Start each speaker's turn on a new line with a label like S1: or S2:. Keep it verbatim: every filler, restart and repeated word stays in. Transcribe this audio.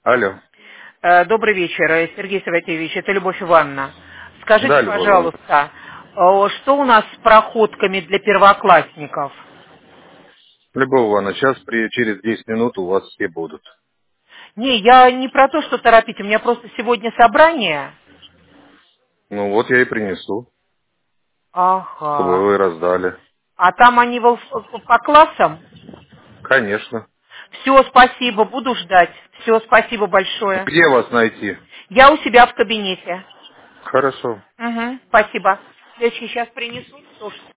S1: Алло.
S2: Э, Добрый вечер, э, Сергей Саватеевич, это Любовь Ивановна.
S1: Да,
S2: Скажите,
S1: Любовь Ивановна.
S2: пожалуйста, э, что у нас с проходками для первоклассников?
S1: Любовь Ивановна, сейчас при, через десять минут у вас все будут.
S2: Не, я не про то, что торопить, у меня просто сегодня собрание.
S1: Ну вот я и принесу, чтобы
S2: Ага.
S1: вы раздали.
S2: А там они во- по классам?
S1: Конечно.
S2: Все, спасибо, буду ждать. Все, спасибо большое.
S1: Где вас найти?
S2: Я у себя в кабинете.
S1: Хорошо.
S2: Угу, спасибо. Я сейчас принесу.